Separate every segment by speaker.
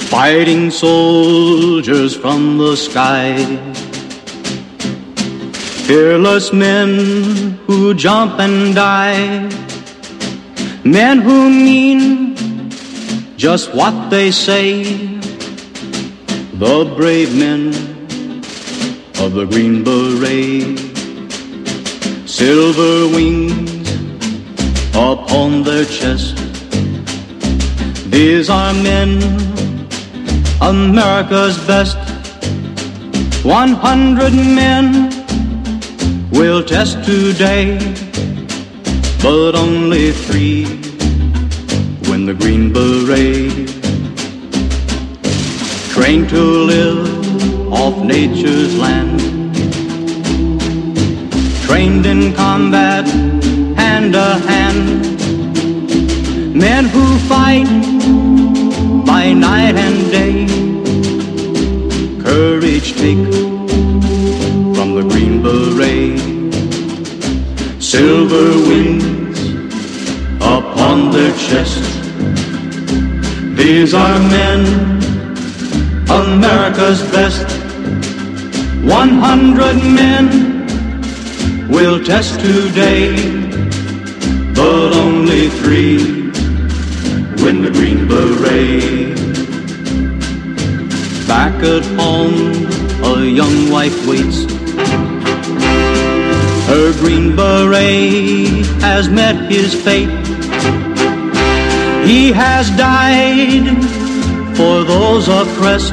Speaker 1: Fighting soldiers from the sky, fearless men who jump and die, men who mean just what they say, the brave men of the Green Beret. Silver wings upon their chest, these are men, America's best. 100 men will test today, but only 3 win the Green Beret. Trained to live off nature's land, trained in combat hand to hand, men who fight by night and day, courage take from the Green Beret. Silver wings upon their chest, these are men, America's best. 100 men will test today, but only 3 win the Green Beret. Back at home, a young wife waits. Her Green Beret has met his fate. He has died for those oppressed,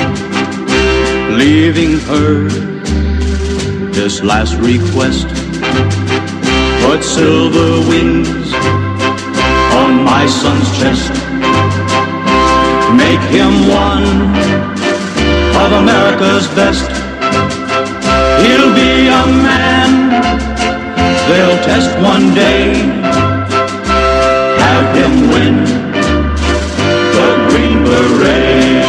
Speaker 1: leaving her this last request. Put silver wings on my son's chest, make him one of America's best. He'll be a man they'll test one day, have him win the Green Beret.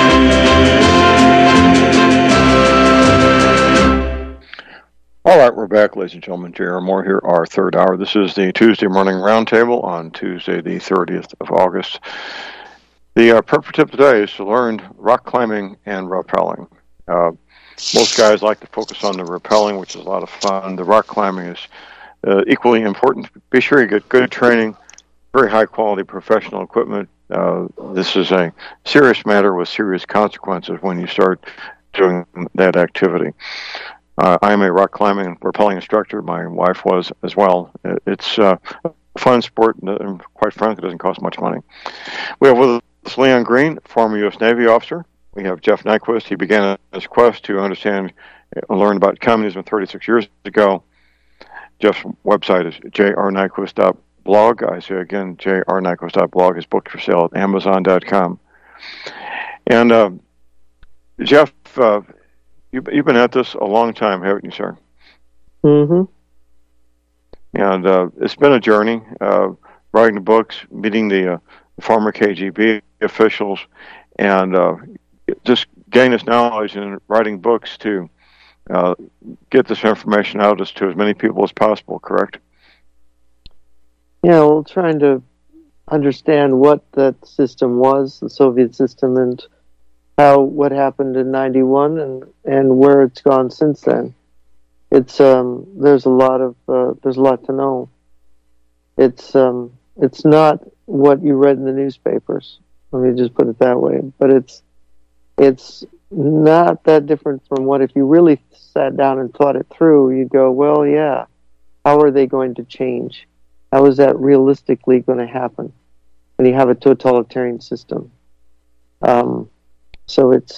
Speaker 2: All right, we're back, ladies and gentlemen. J.R. Moore here, our third hour. This is the Tuesday Morning Roundtable on Tuesday, the 30th of August. The prep tip today is to learn rock climbing and rappelling. Most guys like to focus on the rappelling, which is a lot of fun. The rock climbing is equally important. Be sure you get good training, very high-quality professional equipment. This is a serious matter with serious consequences when you start doing that activity. I am a rock climbing and rappelling instructor. My wife was as well. It's a fun sport, and quite frankly, it doesn't cost much money. We have with us Leon Green, former U.S. Navy officer. We have Jeff Nyquist. He began his quest to understand and learn about communism 36 years ago. Jeff's website is jrnyquist.blog. I say again, jrnyquist.blog. His book for sale at amazon.com. And Jeff, you've been at this a long time, haven't you, sir?
Speaker 3: Mm-hmm.
Speaker 2: And it's been a journey, writing the books, meeting the former KGB officials, and just gain this knowledge and writing books to get this information out to as many people as possible, correct?
Speaker 3: Yeah, well, trying to understand what that system was, the Soviet system, and what happened in 91 and where it's gone since then. It's there's a lot to know. It's not what you read in the newspapers. Let me just put it that way. But it's not that different from what, if you really sat down and thought it through, you'd go, well, yeah, how are they going to change? How is that realistically going to happen when you have a totalitarian system? So it's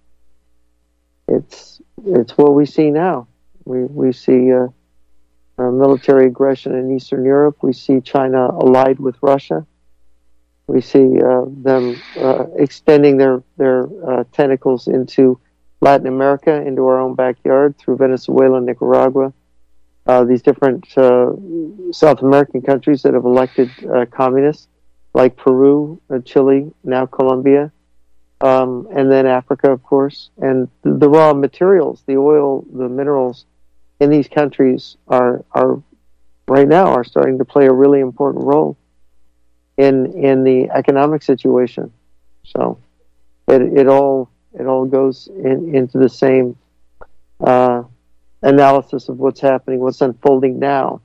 Speaker 3: what we see now. We see military aggression in Eastern Europe. We see China allied with Russia. We see them extending their tentacles into Latin America, into our own backyard through Venezuela and Nicaragua. These different South American countries that have elected communists, like Peru, Chile, now Colombia, and then Africa, of course. And the raw materials, the oil, the minerals in these countries are right now are starting to play a really important role in the economic situation. So it all goes into the same analysis of what's happening, what's unfolding now.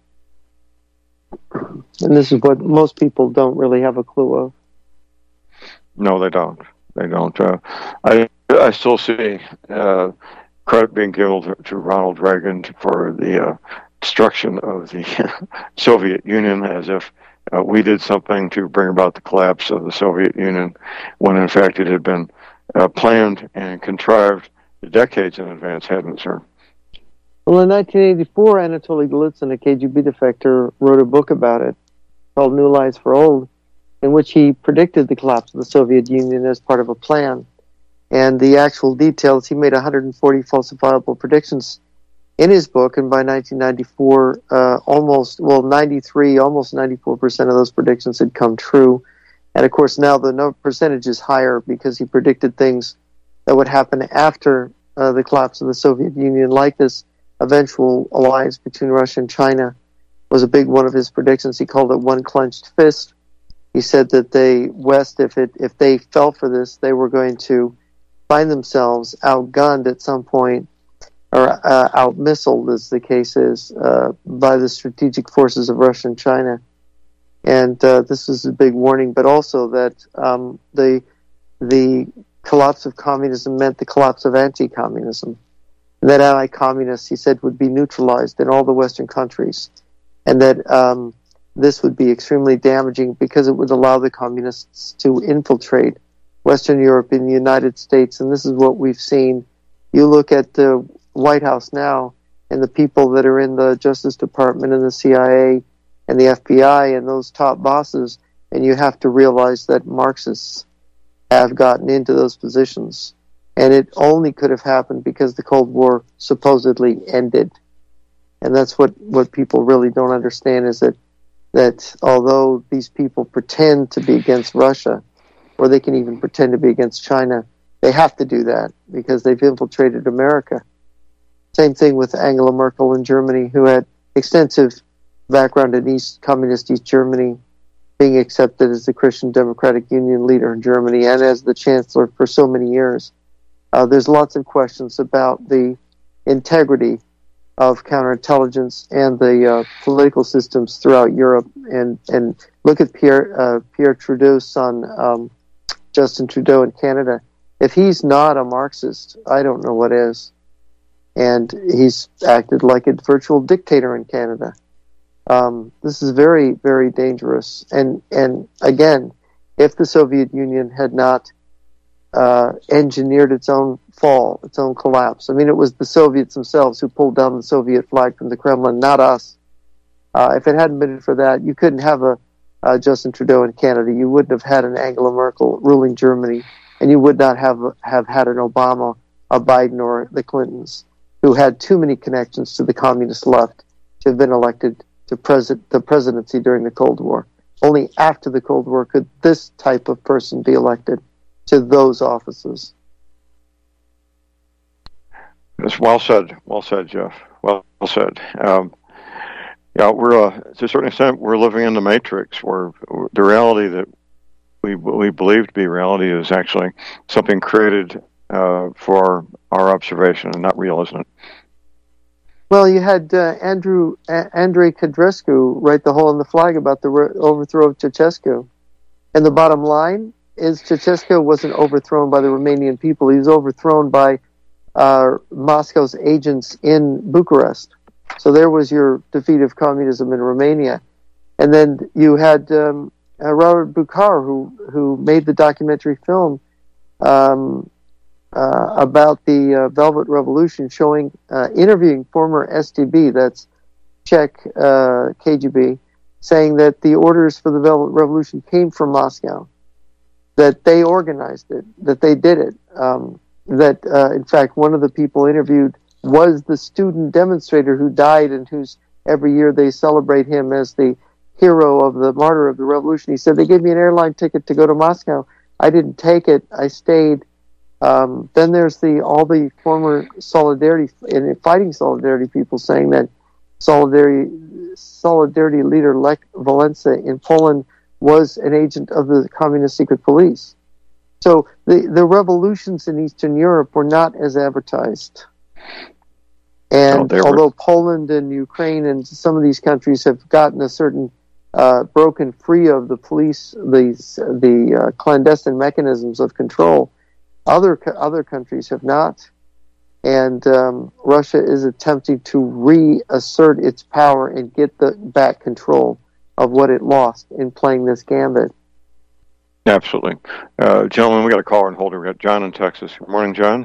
Speaker 3: And this is what most people don't really have a clue of.
Speaker 2: No, they don't. They don't. I still see credit being given to Ronald Reagan for the destruction of the Soviet Union, as if we did something to bring about the collapse of the Soviet Union, when in fact it had been planned and contrived decades in advance, hadn't it, sir?
Speaker 3: Well, in 1984, Anatoly Golitsyn, a KGB defector, wrote a book about it called New Lies for Old, in which he predicted the collapse of the Soviet Union as part of a plan. And the actual details, he made 140 falsifiable predictions in his book, and by 1994, almost 94% of those predictions had come true. And of course, now the percentage is higher because he predicted things that would happen after the collapse of the Soviet Union, like this eventual alliance between Russia and China was a big one of his predictions. He called it one clenched fist. He said that the West, if they fell for this, they were going to find themselves outgunned at some point, or out-missiled, as the case is, by the strategic forces of Russia and China. And this was a big warning, but also that the collapse of communism meant the collapse of anti-communism. And that anti-communists, he said, would be neutralized in all the Western countries. And that this would be extremely damaging because it would allow the communists to infiltrate Western Europe and the United States. And this is what we've seen. You look at the White House now and the people that are in the Justice Department and the CIA and the FBI and those top bosses, and you have to realize that Marxists have gotten into those positions. And it only could have happened because the Cold War supposedly ended. And that's what people really don't understand, is that although these people pretend to be against Russia, or they can even pretend to be against China, they have to do that because they've infiltrated America. Same thing with Angela Merkel in Germany, who had extensive background in communist East Germany, being accepted as the Christian Democratic Union leader in Germany and as the chancellor for so many years. There's lots of questions about the integrity of counterintelligence and the political systems throughout Europe. And look at Pierre Trudeau's son, Justin Trudeau in Canada. If he's not a Marxist, I don't know what is. And he's acted like a virtual dictator in Canada. This is very, very dangerous. And again, if the Soviet Union had not engineered its own fall, its own collapse. I mean, it was the Soviets themselves who pulled down the Soviet flag from the Kremlin, not us. If it hadn't been for that, you couldn't have a Justin Trudeau in Canada. You wouldn't have had an Angela Merkel ruling Germany, and you would not have had an Obama, a Biden, or the Clintons, who had too many connections to the communist left to have been elected to the presidency during the Cold War. Only after the Cold War could this type of person be elected to those offices.
Speaker 2: It's well said, Jeff. Well said. Yeah, we're to a certain extent we're living in the Matrix, where the reality that we believe to be reality is actually something created for our observation and not real, isn't it?
Speaker 3: Well, you had Andrei Codrescu write The Hole in the Flag about the overthrow of Ceausescu, and the bottom line is Ceausescu wasn't overthrown by the Romanian people. He was overthrown by Moscow's agents in Bucharest. So there was your defeat of communism in Romania. And then you had Robert Bucar, who made the documentary film about the Velvet Revolution, interviewing former STB, that's Czech KGB, saying that the orders for the Velvet Revolution came from Moscow, that they organized it, that they did it, in fact, one of the people interviewed was the student demonstrator who died and whose every year they celebrate him as the hero of the martyr of the revolution. He said, they gave me an airline ticket to go to Moscow. I didn't take it. I stayed. Then there's all the former Solidarity and fighting Solidarity people saying that Solidarity leader Lech Walesa in Poland was an agent of the communist secret police. So the revolutions in Eastern Europe were not as advertised. And although Poland and Ukraine and some of these countries have gotten a certain broken free of the police, the clandestine mechanisms of control, other countries have not. And Russia is attempting to reassert its power and get back control of what it lost in playing this gambit.
Speaker 2: Absolutely. Gentlemen, we got a caller on hold. We got John in Texas. Good morning, John.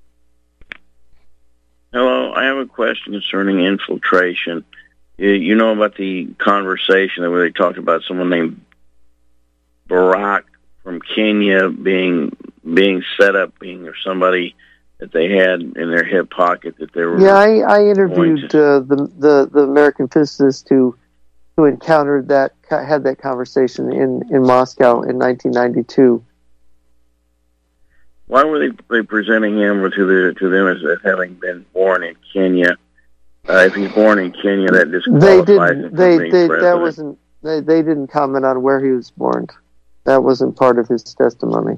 Speaker 4: Hello. I have a question concerning infiltration. You know about the conversation where they talked about someone named Barack from Kenya being set up, or somebody that they had in their hip pocket that they were.
Speaker 3: Yeah, I interviewed the American physicist who encountered that, had that conversation in Moscow in 1992.
Speaker 4: Why were they presenting him to them as having been born in Kenya? If he's born in Kenya, that disqualifies him from being president.
Speaker 3: That wasn't. They didn't comment on where he was born. That wasn't part of his testimony.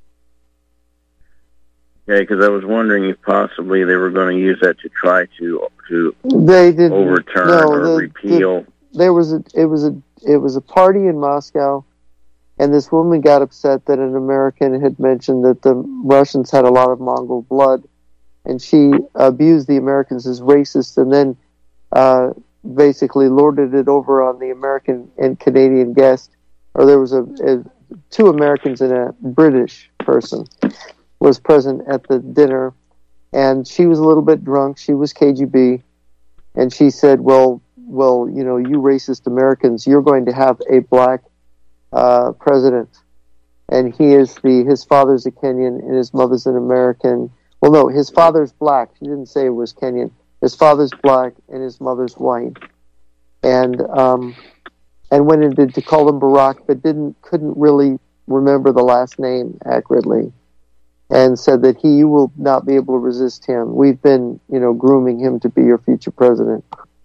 Speaker 4: Okay, because I was wondering if possibly they were going to use that to try to overturn or repeal.
Speaker 3: It was a party in Moscow, and this woman got upset that an American had mentioned that the Russians had a lot of Mongol blood, and she abused the Americans as racist, and then basically lorded it over on the American and Canadian guest. Or there was two Americans and a British person was present at the dinner, and she was a little bit drunk. She was KGB, and she said, well, you racist Americans, you're going to have a black president, and his father's a Kenyan and his mother's an American. Well, no, his father's black. She didn't say it was Kenyan. His father's black and his mother's white, and went into to call him Barack, but couldn't really remember the last name accurately, and said that you will not be able to resist him. We've been, grooming him to be your future president.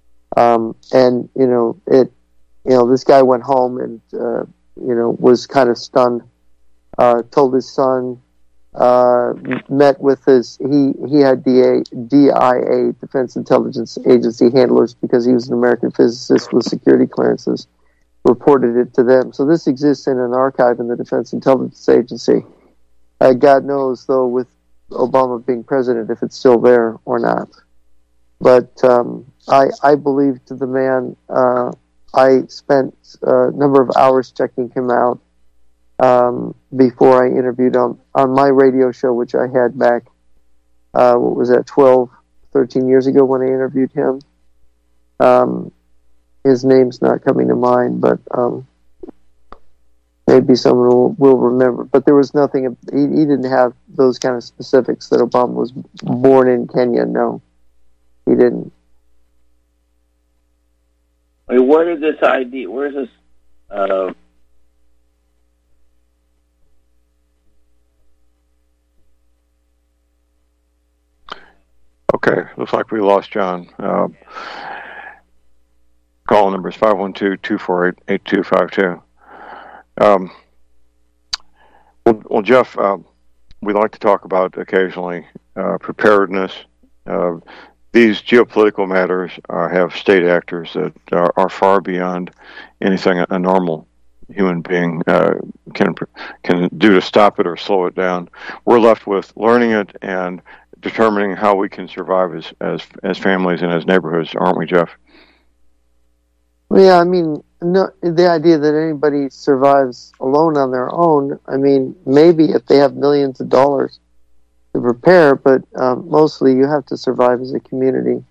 Speaker 3: This guy went home and, was kind of stunned, told his son, met with he had DIA, Defense Intelligence Agency handlers, because he was an American physicist with security clearances, reported it to them. So this exists in an archive in the Defense Intelligence Agency. God knows, though, with Obama being president, if it's still there or not. But I believed the man. I spent a number of hours checking him out before I interviewed him on my radio show, which I had back, 12, 13 years ago when I interviewed him. His name's not coming to mind, but maybe someone will remember. But there was nothing, he didn't have those kind of specifics that Obama was born in Kenya. No, he didn't.
Speaker 4: Where is this?
Speaker 2: Okay, looks like we lost John. Call number is 512-248-8252. Well, Jeff, we like to talk about occasionally preparedness. These geopolitical matters have state actors that are far beyond anything a normal human being can do to stop it or slow it down. We're left with learning it and determining how we can survive as families and as neighborhoods, aren't we, Jeff?
Speaker 3: Yeah, I mean, no, the idea that anybody survives alone on their own, I mean, maybe if they have millions of dollars to prepare, but mostly you have to survive as a community.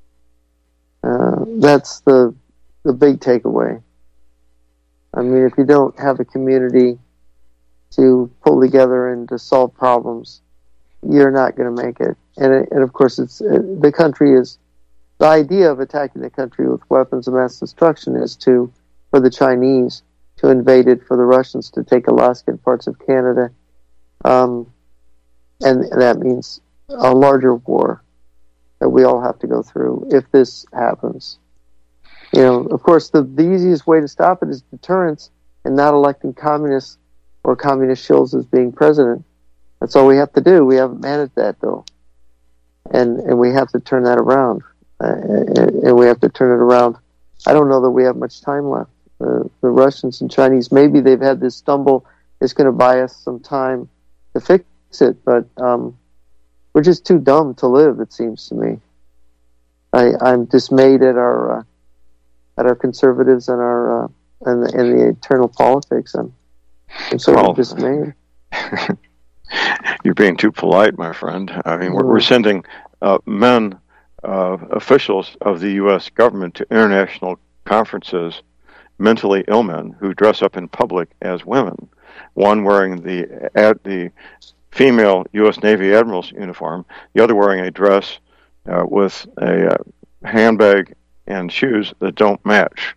Speaker 3: That's the big takeaway. I mean, if you don't have a community to pull together and to solve problems, you're not going to make it. And of course, the country is. The idea of attacking the country with weapons of mass destruction is for the Chinese to invade it, for the Russians to take Alaska and parts of Canada. And that means a larger war that we all have to go through if this happens. Of course, the easiest way to stop it is deterrence and not electing communists or communist shills as being president. That's all we have to do. We haven't managed that, though. And we have to turn that around. And we have to turn it around. I don't know that we have much time left. The Russians and Chinese, maybe they've had this stumble. It's going to buy us some time to fix it, but we're just too dumb to live, it seems to me. I'm dismayed at our conservatives and our and the internal politics. I'm so dismayed.
Speaker 2: You're being too polite, my friend. I mean, we're sending men, officials of the U.S. government to international conferences, mentally ill men who dress up in public as women. One wearing the female U.S. Navy admiral's uniform, the other wearing a dress with a handbag and shoes that don't match.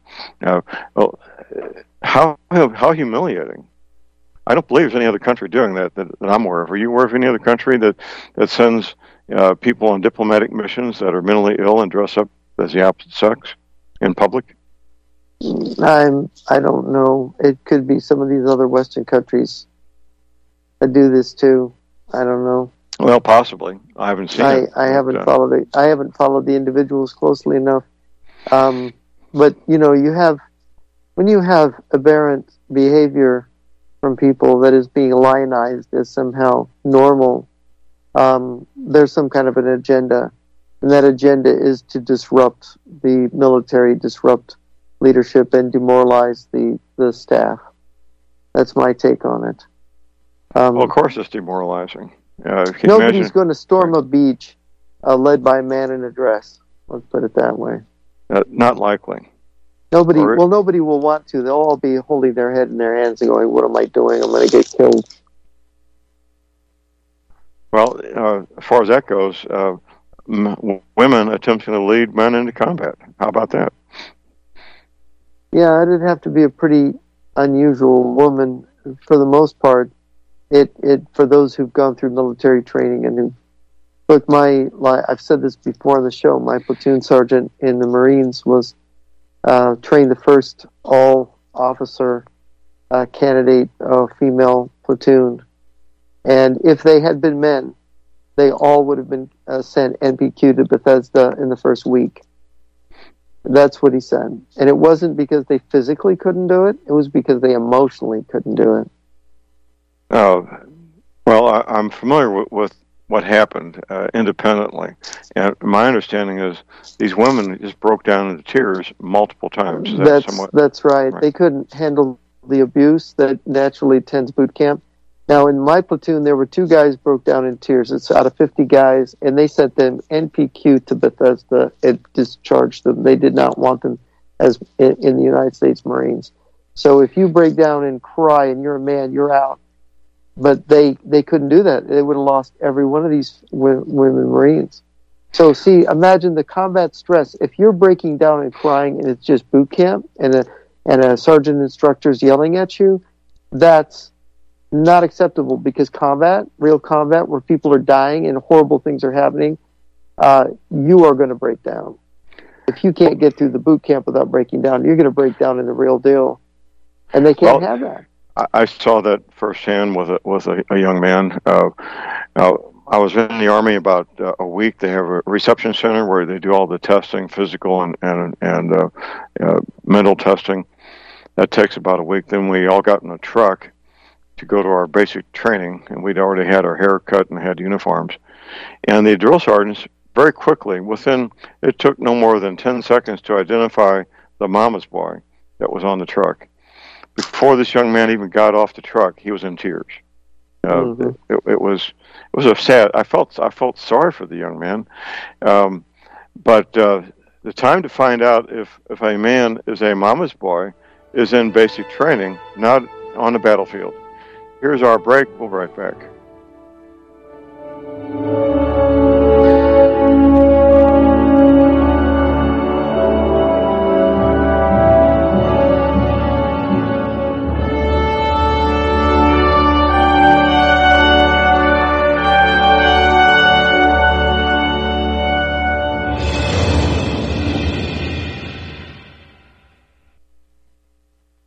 Speaker 2: How humiliating! I don't believe there's any other country doing that I'm aware of. Are you aware of any other country that sends people on diplomatic missions that are mentally ill and dress up as the opposite sex in public?
Speaker 3: I don't know. It could be some of these other Western countries that do this too. I don't know.
Speaker 2: Well, possibly. I haven't seen it.
Speaker 3: I haven't followed it. I haven't followed the individuals closely enough. But when you have aberrant behavior from people that is being lionized as somehow normal, there's some kind of an agenda, and that agenda is to disrupt the military, disrupt leadership, and demoralize the staff. That's my take on it.
Speaker 2: Well, of course it's demoralizing.
Speaker 3: Nobody's going to storm a beach led by a man in a dress. Let's put it that way.
Speaker 2: Not likely.
Speaker 3: Nobody will want to. They'll all be holding their head in their hands and going, "What am I doing? I'm going to get killed."
Speaker 2: Well, as far as that goes, women attempting to lead men into combat. How about that?
Speaker 3: Yeah, it'd have to be a pretty unusual woman. For the most part, for those who've gone through military training and who look, I've said this before on the show. My platoon sergeant in the Marines was trained the first all-officer candidate female platoon, and if they had been men, they all would have been sent NPQ to Bethesda in the first week. That's what he said. And it wasn't because they physically couldn't do it. It was because they emotionally couldn't do it.
Speaker 2: Well, I'm familiar with what happened independently. And my understanding is these women just broke down into tears multiple times.
Speaker 3: That's right. They couldn't handle the abuse that naturally attends boot camp. Now, in my platoon, there were 2 guys broke down in tears. It's out of 50 guys, and they sent them NPQ to Bethesda and discharged them. They did not want them as in the United States Marines. So if you break down and cry and you're a man, you're out. But they couldn't do that. They would have lost every one of these women Marines. So see, imagine the combat stress. If you're breaking down and crying and it's just boot camp and a sergeant instructor's yelling at you, that's not acceptable, because real combat where people are dying and horrible things are happening, you are going to break down. If you can't get through the boot camp without breaking down, you're going to break down in the real deal. And they can't have that.
Speaker 2: I saw that firsthand with a young man. I was in the Army about a week. They have a reception center where they do all the testing, physical and mental testing. That takes about a week. Then we all got in a truck to go to our basic training, and we'd already had our hair cut and had uniforms. And the drill sergeants, very quickly, it took no more than 10 seconds to identify the mama's boy that was on the truck. Before this young man even got off the truck, he was in tears. It was a sad. I felt sorry for the young man, but the time to find out if a man is a mama's boy is in basic training, not on the battlefield. Here's our break. We'll be right back.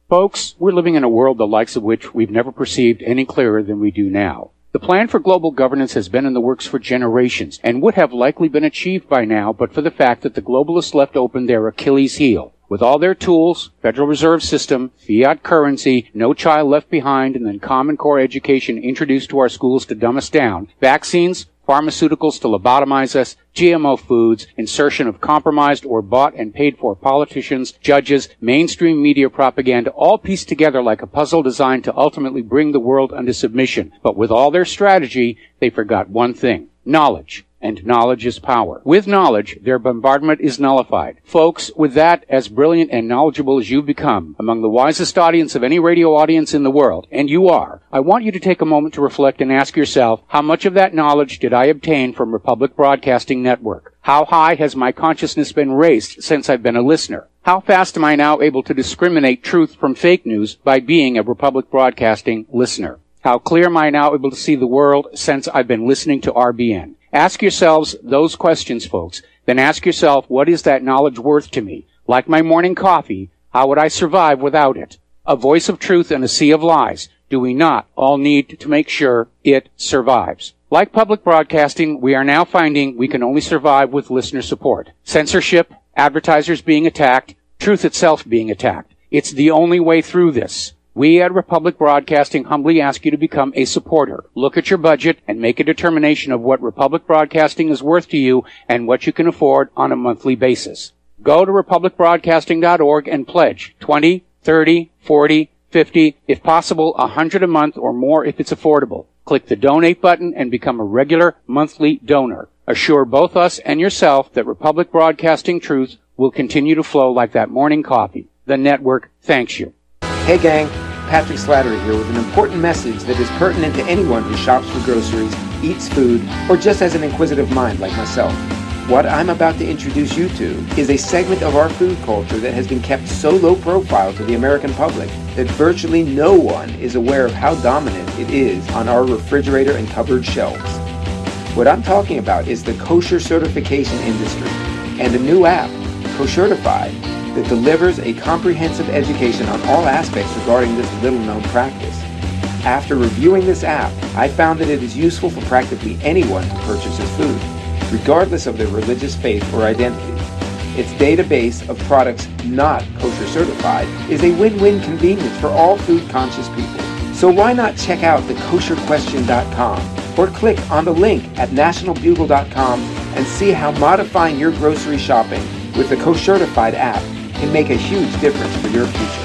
Speaker 5: Folks, we're living in a world the likes of which we've never perceived any clearer than we do now. The plan for global governance has been in the works for generations and would have likely been achieved by now but for the fact that the globalists left open their Achilles heel. With all their tools, Federal Reserve System, fiat currency, no child left behind, and then Common Core education introduced to our schools to dumb us down, vaccines, pharmaceuticals to lobotomize us, GMO foods, insertion of compromised or bought and paid for politicians, judges, mainstream media propaganda, all pieced together like a puzzle designed to ultimately bring the world under submission. But with all their strategy, they forgot one thing: knowledge. And knowledge is power. With knowledge, their bombardment is nullified. Folks, with that, as brilliant and knowledgeable as you've become, among the wisest audience of any radio audience in the world, and you are, I want you to take a moment to reflect and ask yourself, how much of that knowledge did I obtain from Republic Broadcasting Network? How high has my consciousness been raised since I've been a listener? How fast am I now able to discriminate truth from fake news by being a Republic Broadcasting listener? How clear am I now able to see the world since I've been listening to RBN? Ask yourselves those questions, folks. Then ask yourself, what is that knowledge worth to me? Like my morning coffee, how would I survive without it? A voice of truth in a sea of lies. Do we not all need to make sure it survives? Like public broadcasting, we are now finding we can only survive with listener support. Censorship, advertisers being attacked, truth itself being attacked. It's the only way through this. We at Republic Broadcasting humbly ask you to become a supporter. Look at your budget and make a determination of what Republic Broadcasting is worth to you and what you can afford on a monthly basis. Go to republicbroadcasting.org and pledge $20, $30, $40, $50, if possible, $100 a month or more if it's affordable. Click the donate button and become a regular monthly donor. Assure both us and yourself that Republic Broadcasting truth will continue to flow like that morning coffee. The network thanks you.
Speaker 6: Hey gang, Patrick Slattery here with an important message that is pertinent to anyone who shops for groceries, eats food, or just has an inquisitive mind like myself. What I'm about to introduce you to is a segment of our food culture that has been kept so low profile to the American public that virtually no one is aware of how dominant it is on our refrigerator and cupboard shelves. What I'm talking about is the kosher certification industry and a new app, Koshertified, that delivers a comprehensive education on all aspects regarding this little-known practice. After reviewing this app, I found that it is useful for practically anyone who purchases food, regardless of their religious faith or identity. Its database of products not kosher certified is a win-win convenience for all food-conscious people. So why not check out thekosherquestion.com or click on the link at nationalbugle.com and see how modifying your grocery shopping with the Koshertified app can make a huge difference for your future.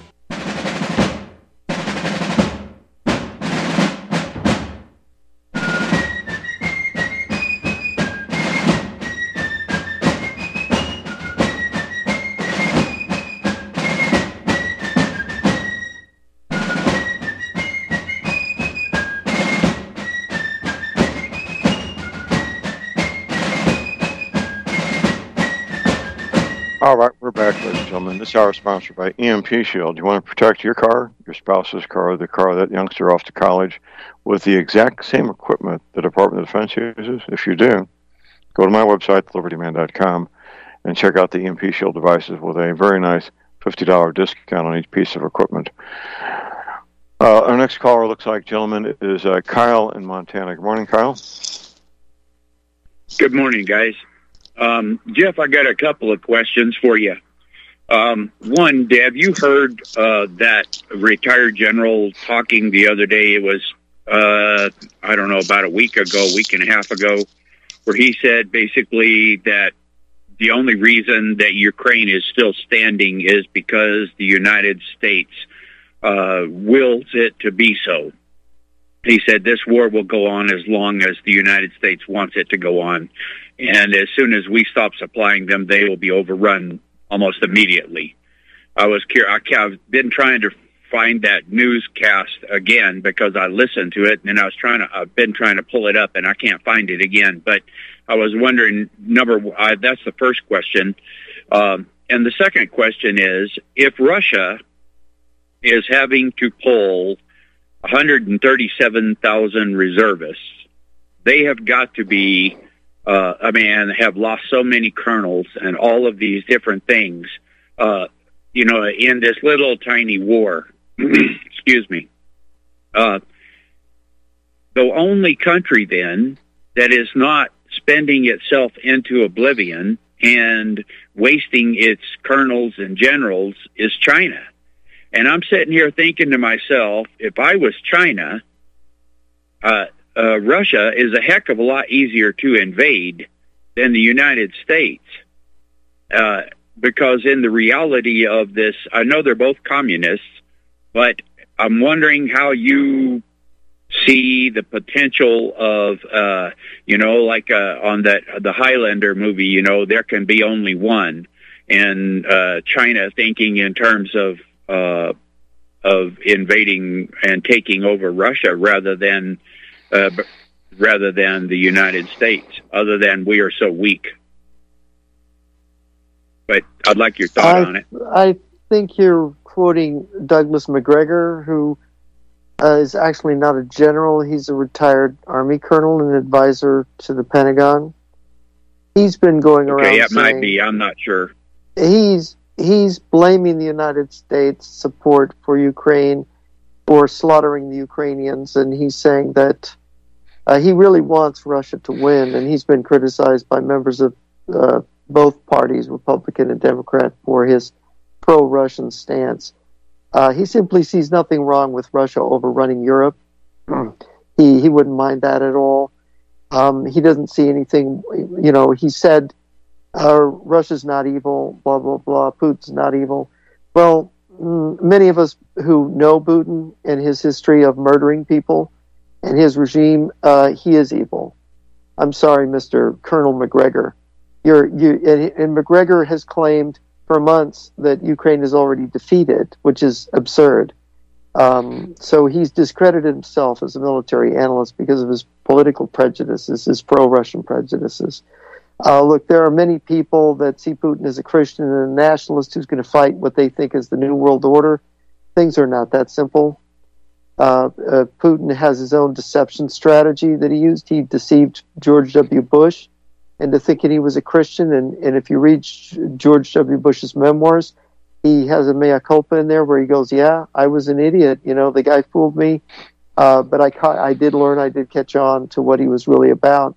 Speaker 2: All right, we're back, ladies and gentlemen. This hour is sponsored by EMP Shield. You want to protect your car, your spouse's car, the car of that youngster off to college with the exact same equipment the Department of Defense uses? If you do, go to my website, libertyman.com, and check out the EMP Shield devices with a very nice $50 discount on each piece of equipment. Our next caller looks like, gentlemen, is Kyle in Montana. Good morning, Kyle.
Speaker 7: Good morning, guys. Jeff, I got a couple of questions for you. One, have you heard that retired general talking the other day? It was, I don't know, about a week and a half ago, where he said basically that the only reason that Ukraine is still standing is because the United States wills it to be so. He said this war will go on as long as the United States wants it to go on. And as soon as we stop supplying them, they will be overrun almost immediately. I was curious. I've been trying to find that newscast again because I listened to it, and I've been trying to pull it up, and I can't find it again. But I was wondering, that's the first question. And the second question is, if Russia is having to pull 137,000 reservists, they have got to be, have lost so many colonels and all of these different things. in this little tiny war, excuse me, the only country then that is not spending itself into oblivion and wasting its colonels and generals is China. And I'm sitting here thinking to myself, if I was China, Russia is a heck of a lot easier to invade than the United States. Because in the reality of this, I know they're both communists, but I'm wondering how you see the potential of, like on the Highlander movie, there can be only one, and China thinking in terms of invading and taking over Russia rather than the United States, other than we are so weak. But I'd like your thought on it.
Speaker 3: I think you're quoting Douglas McGregor, who is actually not a general. He's a retired Army colonel and advisor to the Pentagon. He's been going around saying... Okay,
Speaker 7: it might be. I'm not sure.
Speaker 3: He's blaming the United States' support for Ukraine for slaughtering the Ukrainians, and he's saying that he really wants Russia to win, and he's been criticized by members of both parties, Republican and Democrat, for his pro-Russian stance. He simply sees nothing wrong with Russia overrunning Europe. He wouldn't mind that at all. He doesn't see anything, he said, Russia's not evil, blah, blah, blah, Putin's not evil. Well, many of us who know Putin and his history of murdering people and his regime, he is evil. I'm sorry, Mr. Colonel McGregor. And McGregor has claimed for months that Ukraine is already defeated, which is absurd. So he's discredited himself as a military analyst because of his political prejudices, his pro-Russian prejudices. Look, there are many people that see Putin as a Christian and a nationalist who's going to fight what they think is the New World Order. Things are not that simple. Putin has his own deception strategy that he used. He deceived George W. Bush into thinking he was a Christian. And if you read George W. Bush's memoirs, he has a mea culpa in there where he goes, yeah, I was an idiot. The guy fooled me. But I did learn, I did catch on to what he was really about.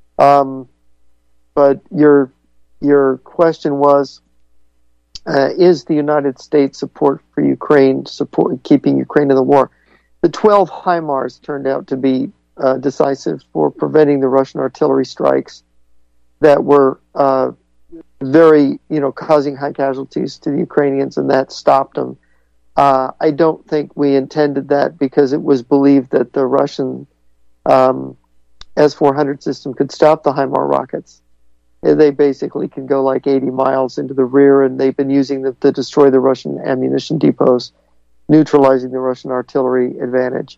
Speaker 3: But your question was, is the United States support for Ukraine keeping Ukraine in the war? The 12 HIMARS turned out to be decisive for preventing the Russian artillery strikes that were very, causing high casualties to the Ukrainians, and that stopped them. I don't think we intended that because it was believed that the Russian S-400 system could stop the HIMARS rockets. They basically can go like 80 miles into the rear, and they've been using them to destroy the Russian ammunition depots, neutralizing the Russian artillery advantage.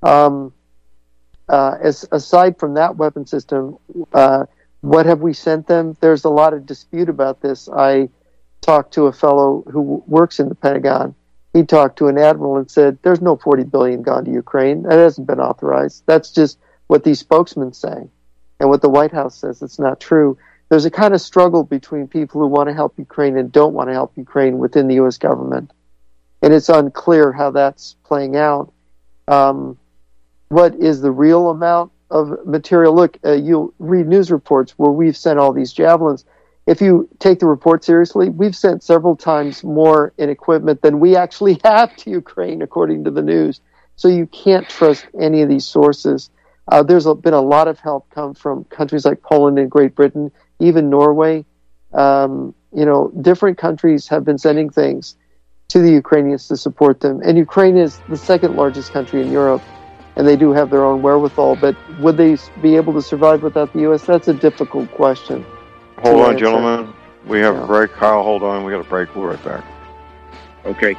Speaker 3: Aside from that weapon system, what have we sent them? There's a lot of dispute about this. I talked to a fellow who works in the Pentagon. He talked to an admiral and said, there's no $40 billion gone to Ukraine. That hasn't been authorized. That's just what these spokesmen say. And what the White House says, it's not true. There's a kind of struggle between people who want to help Ukraine and don't want to help Ukraine within the U.S. government. And it's unclear how that's playing out. What is the real amount of material? Look, you'll read news reports where we've sent all these javelins. If you take the report seriously, we've sent several times more in equipment than we actually have to Ukraine, according to the news. So you can't trust any of these sources. There's been a lot of help come from countries like Poland and Great Britain, even Norway. Different countries have been sending things to the Ukrainians to support them. And Ukraine is the second largest country in Europe, and they do have their own wherewithal. But would they be able to survive without the U.S.? That's a difficult question.
Speaker 2: Hold on, gentlemen. We have a break. Kyle, hold on. We got a break. We'll be right back.
Speaker 7: Okay.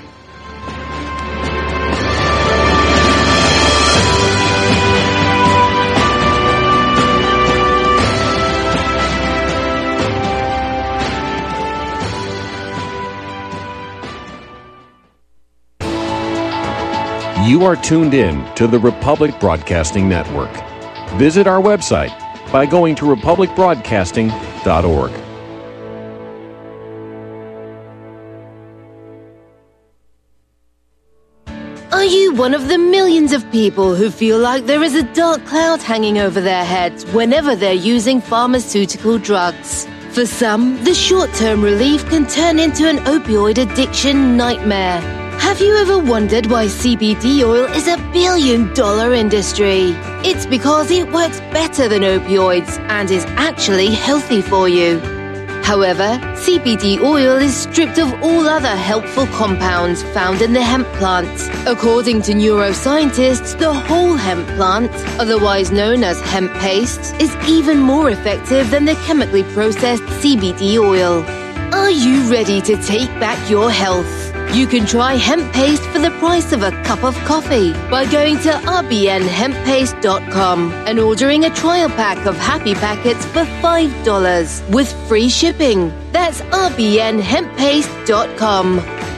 Speaker 8: You are tuned in to the Republic Broadcasting Network. Visit our website by going to republicbroadcasting.org.
Speaker 9: Are you one of the millions of people who feel like there is a dark cloud hanging over their heads whenever they're using pharmaceutical drugs? For some, the short-term relief can turn into an opioid addiction nightmare. Have you ever wondered why CBD oil is a billion-dollar industry? It's because it works better than opioids and is actually healthy for you. However, CBD oil is stripped of all other helpful compounds found in the hemp plant. According to neuroscientists, the whole hemp plant, otherwise known as hemp paste, is even more effective than the chemically processed CBD oil. Are you ready to take back your health? You can try hemp paste for the price of a cup of coffee by going to rbnhemppaste.com and ordering a trial pack of Happy Packets for $5 with free shipping. That's rbnhemppaste.com.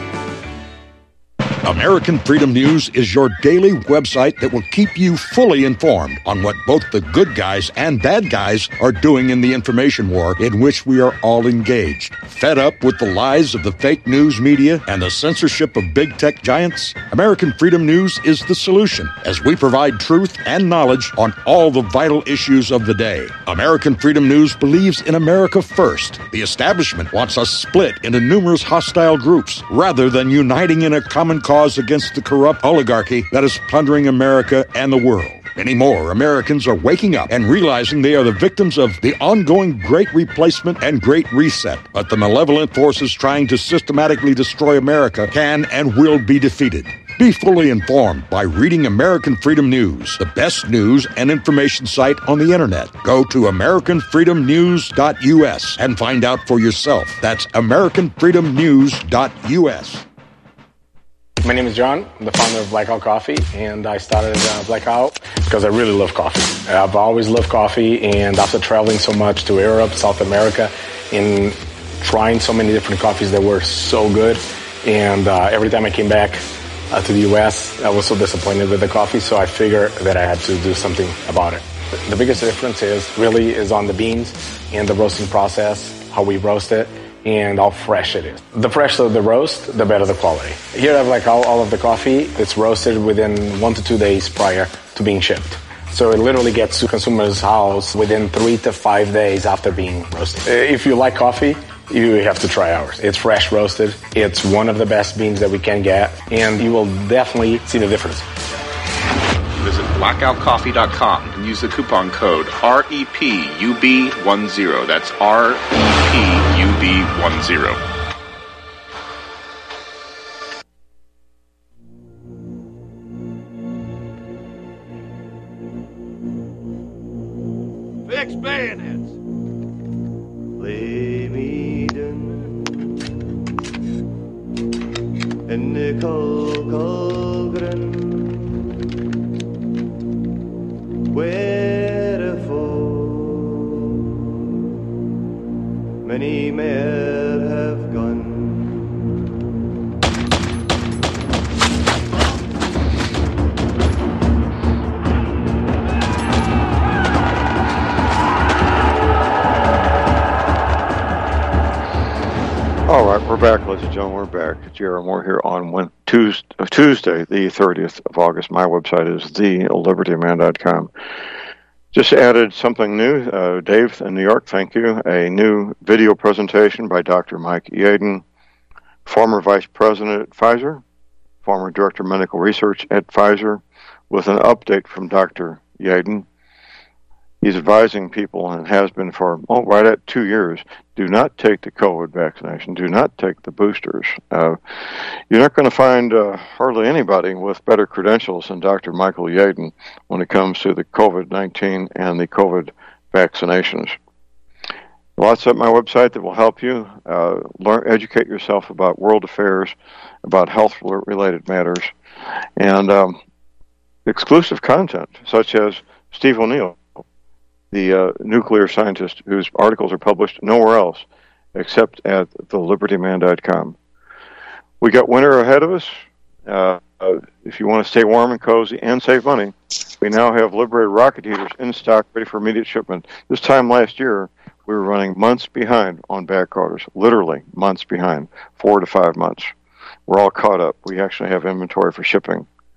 Speaker 10: American Freedom News is your daily website that will keep you fully informed on what both the good guys and bad guys are doing in the information war in which we are all engaged. Fed up with the lies of the fake news media and the censorship of big tech giants? American Freedom News is the solution, as we provide truth and knowledge on all the vital issues of the day. American Freedom News believes in America first. The establishment wants us split into numerous hostile groups rather than uniting in a common cause against the corrupt oligarchy that is plundering America and the world. Many more Americans are waking up and realizing they are the victims of the ongoing Great Replacement and Great Reset. But the malevolent forces trying to systematically destroy America can and will be defeated. Be fully informed by reading American Freedom News, the best news and information site on the internet. Go to AmericanFreedomNews.us and find out for yourself. That's AmericanFreedomNews.us.
Speaker 11: My name is John. I'm the founder of Blackout Coffee, and I started Blackout because I really love coffee. I've always loved coffee, and after traveling so much to Europe, South America, and trying so many different coffees that were so good, and every time I came back to the U.S., I was so disappointed with the coffee, so I figured that I had to do something about it. The biggest difference is on the beans and the roasting process, how we roast it, and how fresh it is. The fresher the roast, the better the quality. Here I have like all of the coffee. It's roasted within 1 to 2 days prior to being shipped. So it literally gets to consumers' house within 3 to 5 days after being roasted. If you like coffee, you have to try ours. It's fresh roasted. It's one of the best beans that we can get, and you will definitely see the difference.
Speaker 12: Visit blackoutcoffee.com and use the coupon code REPUB10. That's REPUB10.
Speaker 13: Fix bayonets.
Speaker 14: Lay me down in the Colgren, wherefore many men have gone.
Speaker 2: All right, we're back, ladies and gentlemen. We're back. J.R. Moore here on Tuesday, the 30th of August. My website is thelibertyman.com. Just added something new. Dave in New York, thank you. A new video presentation by Dr. Mike Yeadon, former vice president at Pfizer, former director of medical research at Pfizer, with an update from Dr. Yeadon. He's advising people, and has been for right at 2 years, do not take the COVID vaccination. Do not take the boosters. You're not going to find hardly anybody with better credentials than Dr. Michael Yeadon when it comes to the COVID-19 and the COVID vaccinations. Lots at my website that will help you educate yourself about world affairs, about health-related matters, and exclusive content, such as Steve O'Neill, the nuclear scientist whose articles are published nowhere else except at thelibertyman.com. We got winter ahead of us. If you want to stay warm and cozy and save money, we now have Liberated rocket heaters in stock, ready for immediate shipment. This time last year, we were running months behind on back orders, literally months behind, 4 to 5 months. We're all caught up. We actually have inventory for shipping.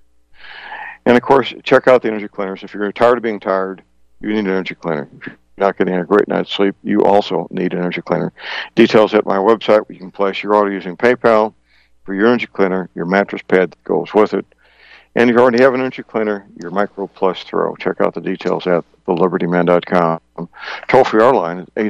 Speaker 2: And, of course, check out the energy cleaners. If you're tired of being tired, you need an energy cleaner. If you're not getting a great night's sleep, you also need an energy cleaner. Details at my website where you can place your order using PayPal for your energy cleaner, your mattress pad that goes with it. And if you already have an energy cleaner, your Micro Plus Throw. Check out the details at thelibertyman.com. Toll-free our line is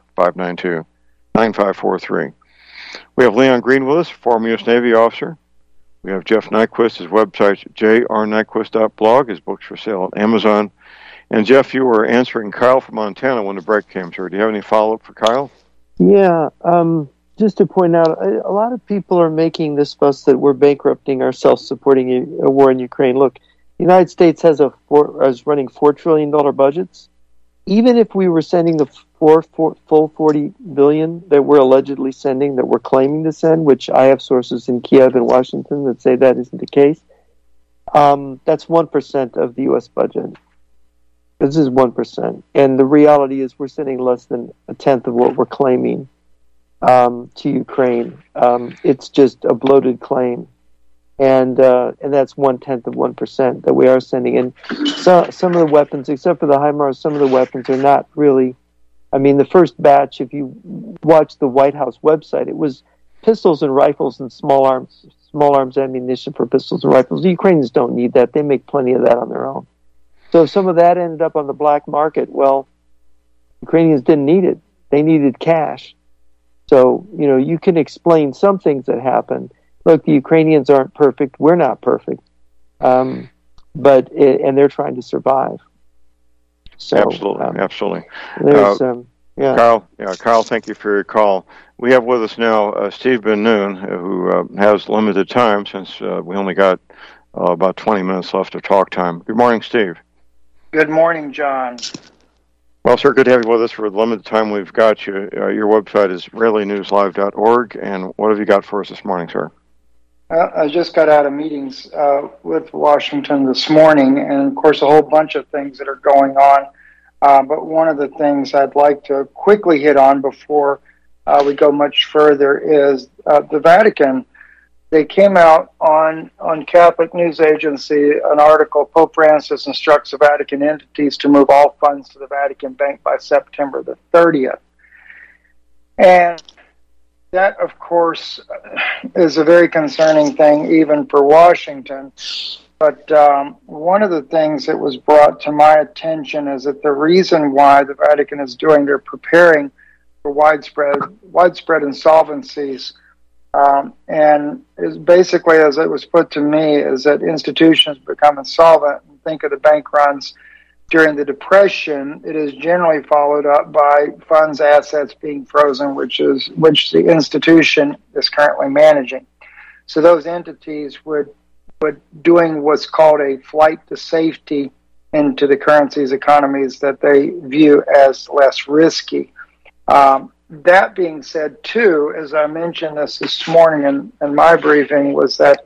Speaker 2: 800-592-9543. We have Leon Green with us, former U.S. Navy officer. We have Jeff Nyquist. His website's jrnyquist.blog. His book's for sale on Amazon. And, Jeff, you were answering Kyle from Montana when the break came through. Do you have any follow-up for Kyle?
Speaker 3: Yeah, just to point out, a lot of people are making this fuss that we're bankrupting ourselves supporting a war in Ukraine. Look, the United States is running $4 trillion budgets. Even if we were sending the full $40 billion that we're allegedly sending, that we're claiming to send, which I have sources in Kiev and Washington that say that isn't the case, that's 1% of the U.S. budget. This is 1%. And the reality is we're sending less than a tenth of what we're claiming to Ukraine. It's just a bloated claim. And that's 1/10 of 1% that we are sending. And so, some of the weapons, except for the HIMARS, some of the weapons are not really. I mean, the first batch, if you watch the White House website, it was pistols and rifles and small arms ammunition for pistols and rifles. The Ukrainians don't need that. They make plenty of that on their own. So if some of that ended up on the black market, well, Ukrainians didn't need it. They needed cash. So, you can explain some things that happen. Look, the Ukrainians aren't perfect. We're not perfect. And they're trying to survive. So,
Speaker 2: Absolutely.
Speaker 3: There's,
Speaker 2: Kyle, thank you for your call. We have with us now Steve Ben Noon, who has limited time since we only got about 20 minutes left of talk time. Good morning, Steve.
Speaker 13: Good morning, John.
Speaker 2: Well, sir, good to have you with us for the limited time we've got you. Your website is RaleyNewsLive.org, and what have you got for us this morning, sir?
Speaker 13: I just got out of meetings with Washington this morning, and, of course, a whole bunch of things that are going on. But one of the things I'd like to quickly hit on before we go much further is the Vatican. They came out on Catholic News Agency, an article, Pope Francis instructs the Vatican entities to move all funds to the Vatican Bank by September the 30th. And that, of course, is a very concerning thing even for Washington. But one of the things that was brought to my attention is that the reason why the Vatican is doing, they're preparing for widespread insolvencies. And is basically, as it was put to me, is that institutions become insolvent. And think of the bank runs during the Depression. It is generally followed up by funds assets being frozen, which the institution is currently managing. So those entities would doing what's called a flight to safety into the currencies economies that they view as less risky. That being said, too, as I mentioned this morning in my briefing, was that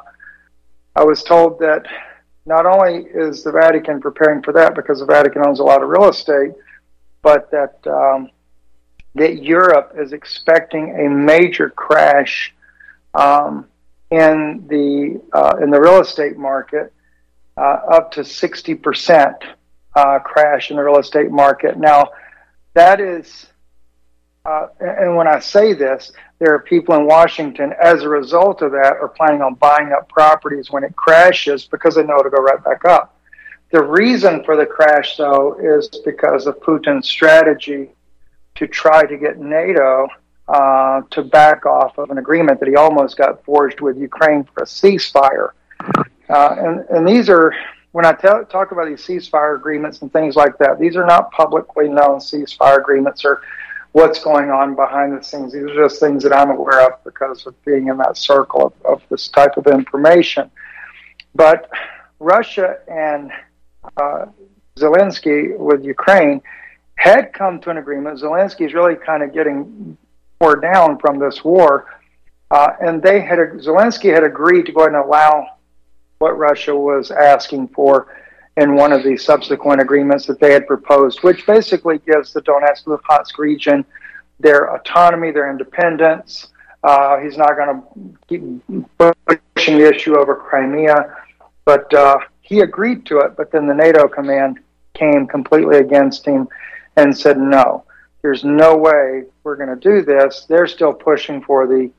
Speaker 13: I was told that not only is the Vatican preparing for that because the Vatican owns a lot of real estate, but that Europe is expecting a major crash in the real estate market, up to 60% crash in the real estate market. Now, that is. And when I say this, there are people in Washington, as a result of that, are planning on buying up properties when it crashes because they know it'll go right back up. The reason for the crash, though, is because of Putin's strategy to try to get NATO to back off of an agreement that he almost got forged with Ukraine for a ceasefire. And these are, when I talk about these ceasefire agreements and things like that, these are not publicly known ceasefire agreements or what's going on behind the scenes. These are just things that I'm aware of because of being in that circle of this type of information. But Russia and Zelensky with Ukraine had come to an agreement. Zelensky's really kind of getting poured down from this war. And Zelensky had agreed to go ahead and allow what Russia was asking for in one of the subsequent agreements that they had proposed, which basically gives the Donetsk Luhansk region their autonomy, their independence. He's not going to keep pushing the issue over Crimea, But he agreed to it, but then the NATO command came completely against him and said, no, there's no way we're going to do this. They're still pushing for the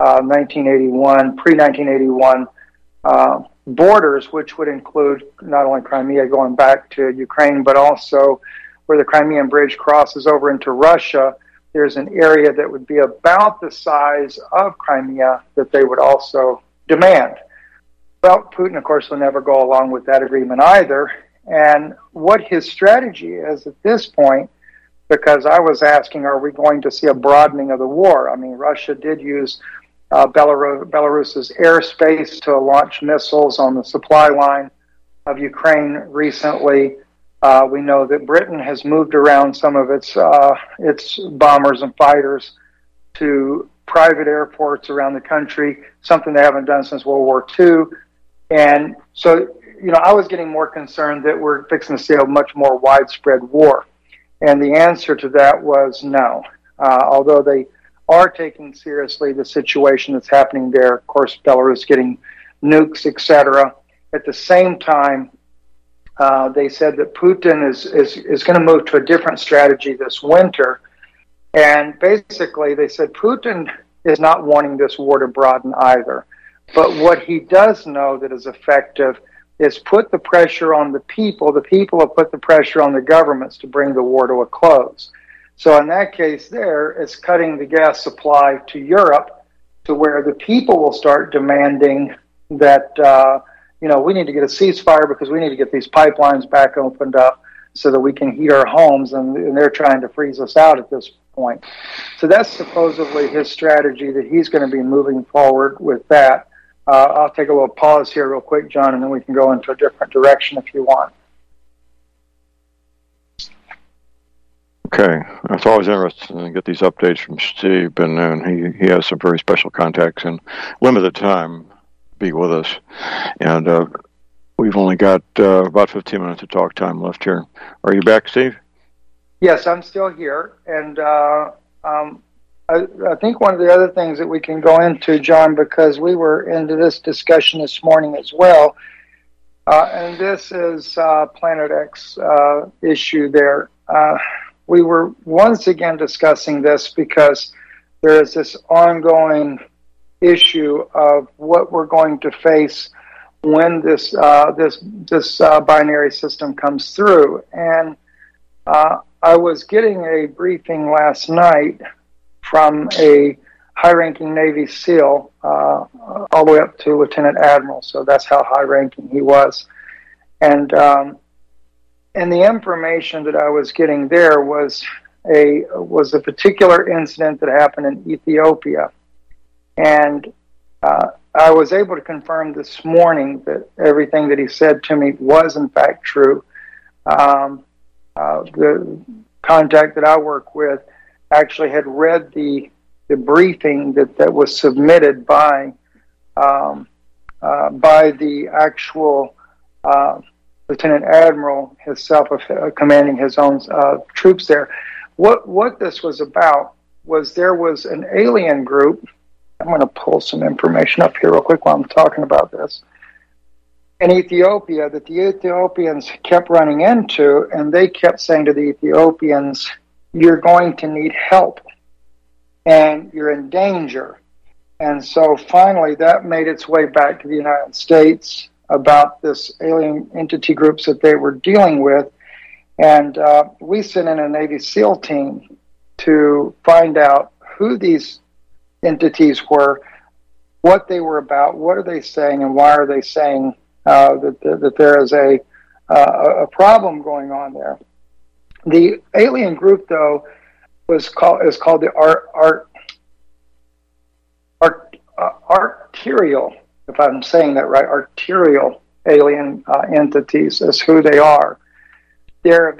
Speaker 13: pre-1981 borders, which would include not only Crimea going back to Ukraine, but also where the Crimean Bridge crosses over into Russia. There's an area that would be about the size of Crimea that they would also demand. Well, Putin, of course, will never go along with that agreement either. And what his strategy is at this point, because I was asking, are we going to see a broadening of the war? I mean, Russia did use Belarus's airspace to launch missiles on the supply line of Ukraine recently. We know that Britain has moved around some of its bombers and fighters to private airports around the country, something they haven't done since World War II. And so, I was getting more concerned that we're fixing to see a much more widespread war. And the answer to that was no. Although they are taking seriously the situation that's happening there, of course, Belarus getting nukes, etc. At the same time, they said that Putin is going to move to a different strategy this winter. And basically, they said Putin is not wanting this war to broaden either. But what he does know that is effective is put the pressure on the people. The people have put the pressure on the governments to bring the war to a close. So in that case there, it's cutting the gas supply to Europe to where the people will start demanding that, we need to get a ceasefire because we need to get these pipelines back opened up so that we can heat our homes, and they're trying to freeze us out at this point. So that's supposedly his strategy, that he's going to be moving forward with that. I'll take a little pause here real quick, John, and then we can go into a different direction if you want.
Speaker 2: Okay. It's always interesting to get these updates from Steve Ben-Nun. He has some very special contacts and limited time to be with us. And we've only got about 15 minutes of talk time left here. Are you back, Steve?
Speaker 13: Yes, I'm still here. And I think one of the other things that we can go into, John, because we were into this discussion this morning as well, and this is Planet X issue there. We were once again discussing this because there is this ongoing issue of what we're going to face when this binary system comes through. And I was getting a briefing last night from a high-ranking Navy SEAL all the way up to Lieutenant Admiral, so that's how high-ranking he was. And the information that I was getting there was a particular incident that happened in Ethiopia. And I was able to confirm this morning that everything that he said to me was in fact true. The contact that I work with actually had read the briefing that was submitted by the actual Lieutenant Admiral himself, commanding his own troops there. What this was about was there was an alien group. I'm going to pull some information up here real quick while I'm talking about this. In Ethiopia, that the Ethiopians kept running into, and they kept saying to the Ethiopians, you're going to need help, and you're in danger. And so finally that made its way back to the United States about this alien entity groups that they were dealing with. And we sent in a Navy SEAL team to find out who these entities were, what they were about, what are they saying, and why are they saying that there is a problem going on there. The alien group, though, is called the arterial, if I'm saying that right, arterial alien entities is who they are. They're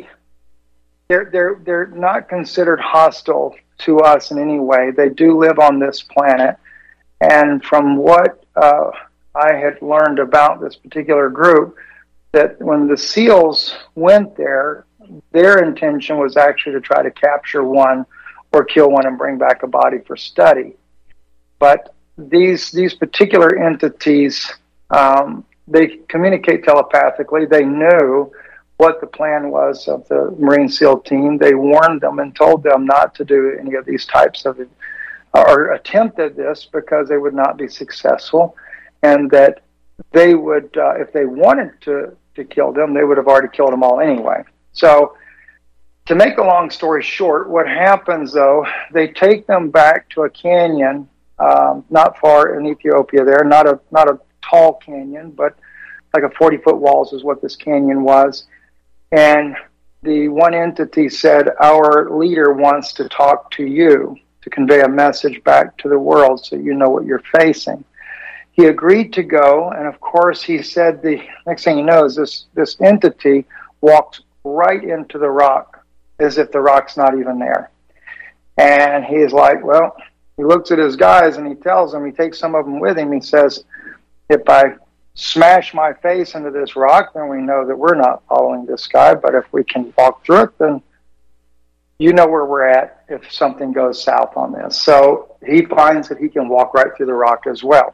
Speaker 13: not considered hostile to us in any way. They do live on this planet, and from what I had learned about this particular group, that when the SEALs went there, their intention was actually to try to capture one or kill one and bring back a body for study. But these particular entities, they communicate telepathically. They knew what the plan was of the Marine SEAL team. They warned them and told them not to do any of these types of, or attempted this because they would not be successful, and that they would, if they wanted to kill them, they would have already killed them all anyway. So, to make a long story short, what happens though, they take them back to a canyon, not far in Ethiopia there, not a tall canyon, but like a 40-foot walls is what this canyon was. And the one entity said, our leader wants to talk to you to convey a message back to the world so you know what you're facing. He agreed to go, and of course he said the next thing he knows, this entity walks right into the rock as if the rock's not even there. And he's like, well, he looks at his guys and he tells them, he takes some of them with him, he says, if I smash my face into this rock, then we know that we're not following this guy, but if we can walk through it, then you know where we're at if something goes south on this. So he finds that he can walk right through the rock as well.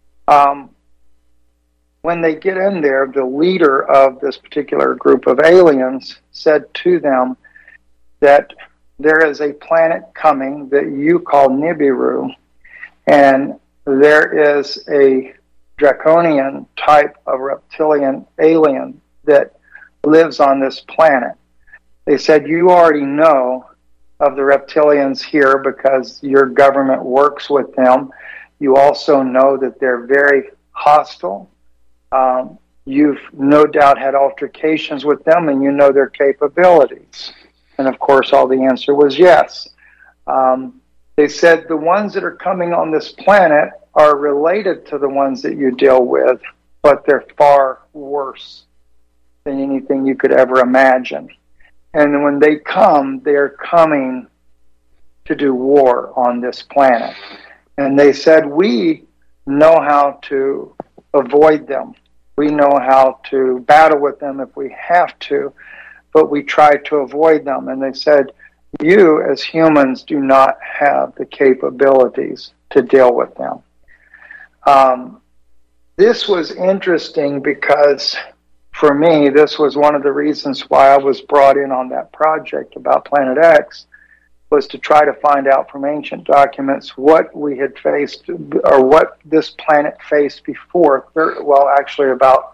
Speaker 13: When they get in there, the leader of this particular group of aliens said to them that there is a planet coming that you call Nibiru, and there is a draconian type of reptilian alien that lives on this planet. They said, you already know of the reptilians here because your government works with them. You also know that they're very hostile. You've no doubt had altercations with them, and you know their capabilities. And of course, all the answer was yes. They said the ones that are coming on this planet are related to the ones that you deal with, but they're far worse than anything you could ever imagine. And when they come, they're coming to do war on this planet. And they said, we know how to avoid them. We know how to battle with them if we have to, but we try to avoid them. And they said, you as humans do not have the capabilities to deal with them. This was interesting because for me, this was one of the reasons why I was brought in on that project about Planet X, was to try to find out from ancient documents what we had faced, or what this planet faced before, well, actually about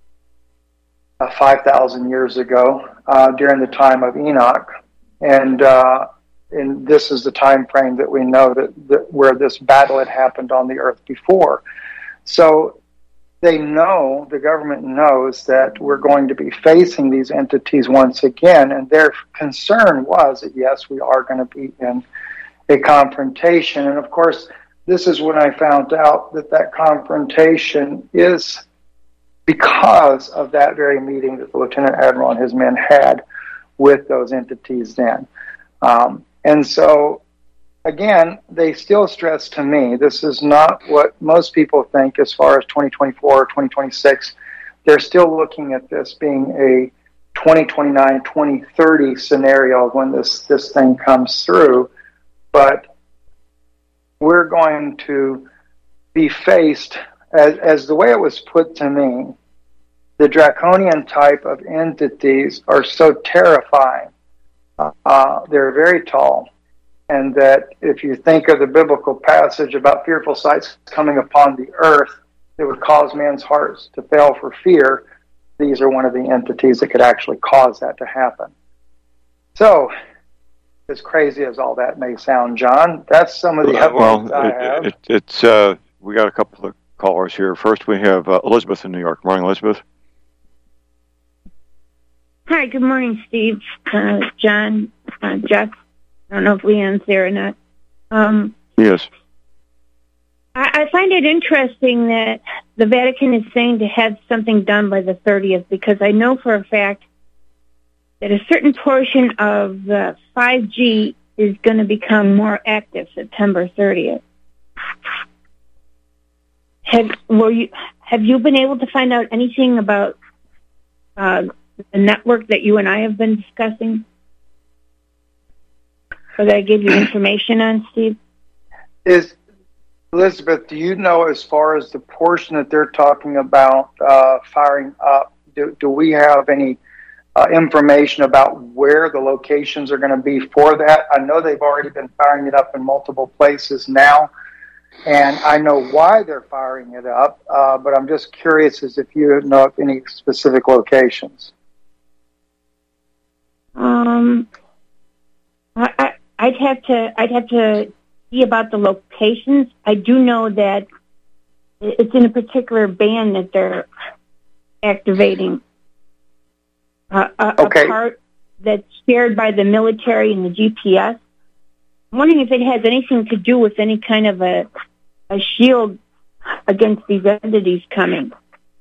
Speaker 13: 5,000 years ago, during the time of Enoch. And this is the time frame that we know that where this battle had happened on the earth before. So they know, the government knows that we're going to be facing these entities once again, and their concern was that, yes, we are going to be in a confrontation. And of course, this is when I found out that confrontation is because of that very meeting that the Lieutenant Admiral and his men had with those entities then. And so, again, they still stress to me, this is not what most people think as far as 2024 or 2026. They're still looking at this being a 2029, 2030 scenario when this thing comes through. But we're going to be faced, as the way it was put to me, the draconian type of entities are so terrifying. They're very tall. And that if you think of the biblical passage about fearful sights coming upon the earth that would cause men's hearts to fail for fear, these are one of the entities that could actually cause that to happen. So, as crazy as all that may sound, John, that's some of the evidence I have.
Speaker 2: We got a couple of callers here. First, we have Elizabeth in New York. Morning, Elizabeth.
Speaker 15: Hi, good morning, Steve, John, Jeff. I don't know if Leanne's there or not.
Speaker 2: Yes.
Speaker 15: I find it interesting that the Vatican is saying to have something done by the 30th, because I know for a fact that a certain portion of the 5G is going to become more active September 30th. Have you been able to find out anything about the network that you and I have been discussing? Or that I gave you information on, Steve?
Speaker 13: Elizabeth, do you know as far as the portion that they're talking about firing up, do we have any information about where the locations are going to be for that? I know they've already been firing it up in multiple places now, and I know why they're firing it up, but I'm just curious as if you know of any specific locations.
Speaker 15: I'd have to see about the locations. I do know that it's in a particular band that they're activating. A part that's shared by the military and the GPS. I'm wondering if it has anything to do with any kind of a shield against these entities coming.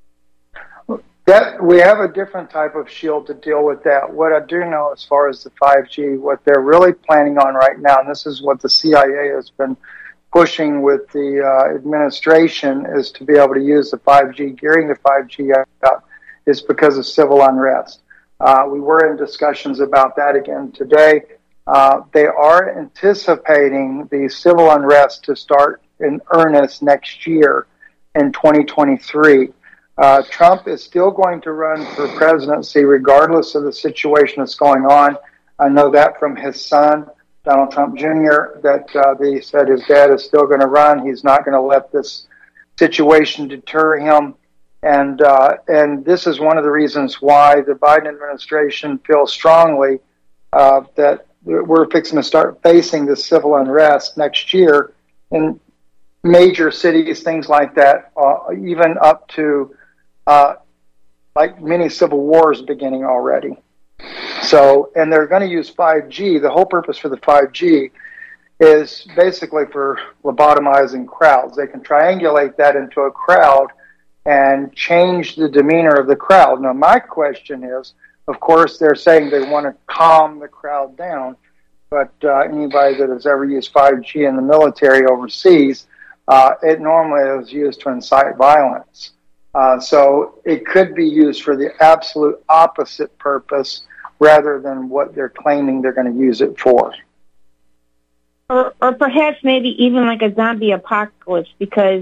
Speaker 13: That we have a different type of shield to deal with that. What I do know as far as the 5G, what they're really planning on right now, and this is what the CIA has been pushing with the administration, is to be able to use the 5G, gearing the 5G out, is because of civil unrest. We were in discussions about that again today. They are anticipating the civil unrest to start in earnest next year in 2023. Trump is still going to run for presidency regardless of the situation that's going on. I know that from his son, Donald Trump Jr., that he said his dad is still going to run. He's not going to let this situation deter him. And this is one of the reasons why the Biden administration feels strongly that we're fixing to start facing this civil unrest next year in major cities, things like that, even up to like mini civil wars beginning already. So, and they're going to use 5G. The whole purpose for the 5G is basically for lobotomizing crowds. They can triangulate that into a crowd and change the demeanor of the crowd. Now, my question is, of course, they're saying they want to calm the crowd down, but anybody that has ever used 5G in the military overseas, it normally is used to incite violence. So it could be used for the absolute opposite purpose rather than what they're claiming they're going to use it for.
Speaker 15: Or perhaps maybe even like a zombie apocalypse, because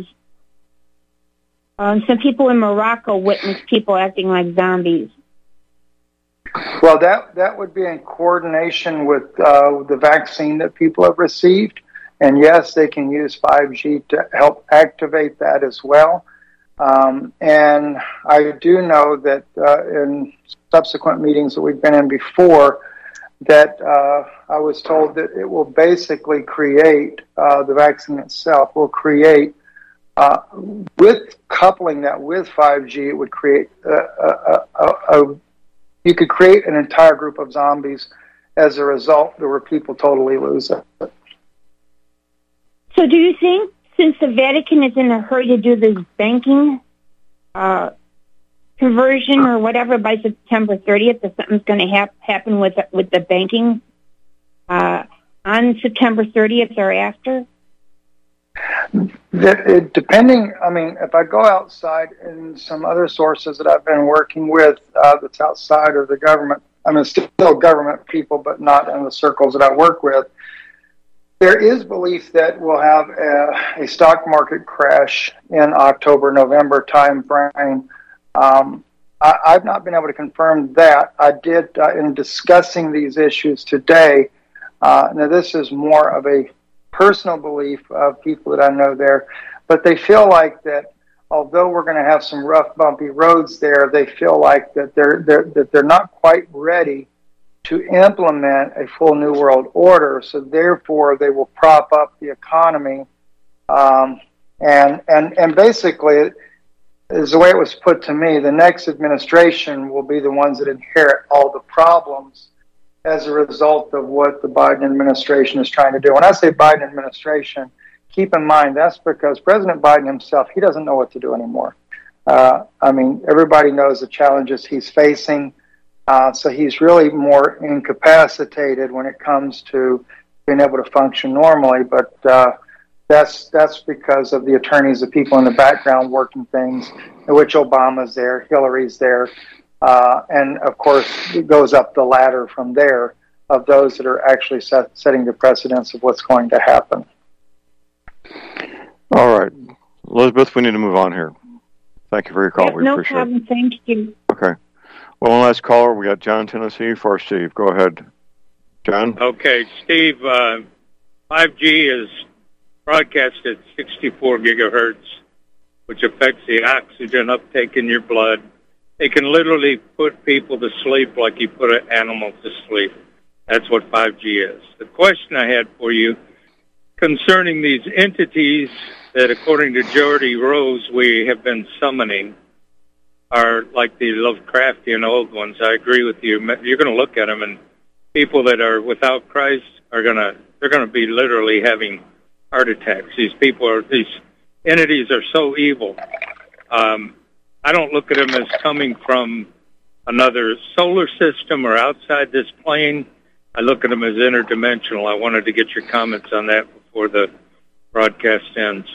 Speaker 15: some people in Morocco witnessed people acting like zombies.
Speaker 13: Well, that would be in coordination with the vaccine that people have received. And yes, they can use 5G to help activate that as well. And I do know that in subsequent meetings that we've been in before, that I was told that it will basically create, the vaccine itself will create, with coupling that with 5G, it would create you could create an entire group of zombies as a result where people totally lose it.
Speaker 15: So do you think, since the Vatican is in a hurry to do this banking conversion or whatever by September 30th, that something's going to happen with the banking on September 30th or after?
Speaker 13: Depending, I mean, if I go outside and some other sources that I've been working with that's outside of the government, I mean, still government people, but not in the circles that I work with, there is belief that we'll have a stock market crash in October, November time frame. I've not been able to confirm that. I did, in discussing these issues today, now this is more of a personal belief of people that I know there, but they feel like that although we're going to have some rough, bumpy roads there, they feel like that they're not quite ready to implement a full New World Order, so therefore they will prop up the economy, and basically, is the way it was put to me, the next administration will be the ones that inherit all the problems as a result of what the Biden administration is trying to do. When I say Biden administration, keep in mind that's because President Biden himself, he doesn't know what to do anymore. I mean, everybody knows the challenges he's facing. So he's really more incapacitated when it comes to being able to function normally. But that's because of the attorneys, the people in the background working things, in which Obama's there, Hillary's there. And, of course, it goes up the ladder from there of those that are actually setting the precedence of what's going to happen.
Speaker 2: All right. Elizabeth, we need to move on here. Thank you for your call. We
Speaker 15: no
Speaker 2: appreciate
Speaker 15: problem.
Speaker 2: it.
Speaker 15: Thank you.
Speaker 2: Okay. Well, one last caller. We got John, Tennessee, for Steve. Go ahead, John.
Speaker 16: Okay, Steve, 5G is broadcast at 64 gigahertz, which affects the oxygen uptake in your blood. It can literally put people to sleep like you put an animal to sleep. That's what 5G is. The question I had for you concerning these entities that, according to Geordie Rose, we have been summoning are like the Lovecraftian old ones. I agree with you. You're going to look at them, and people that are without Christ they're going to be literally having heart attacks. These entities are so evil. I don't look at them as coming from another solar system or outside this plane. I look at them as interdimensional. I wanted to get your comments on that before the broadcast ends.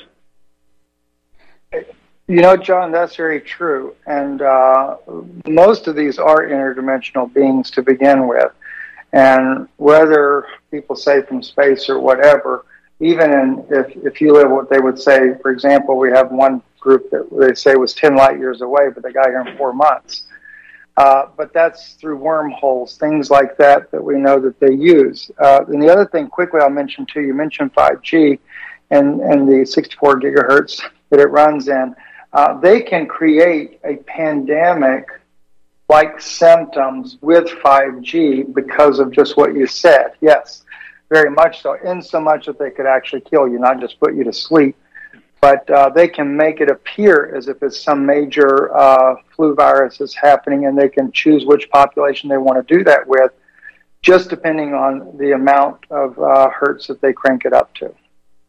Speaker 13: You know, John, that's very true. And most of these are interdimensional beings to begin with. And whether people say from space or whatever, even if you live what they would say, for example, we have one group that they say was 10 light years away, but they got here in 4 months. But that's through wormholes, things like that we know that they use. And the other thing, quickly, I'll mention too, you mentioned 5G and the 64 gigahertz that it runs in. They can create a pandemic-like symptoms with 5G because of just what you said. Yes, very much so, in so much that they could actually kill you, not just put you to sleep. But they can make it appear as if it's some major flu virus is happening, and they can choose which population they want to do that with, just depending on the amount of hertz that they crank it up to.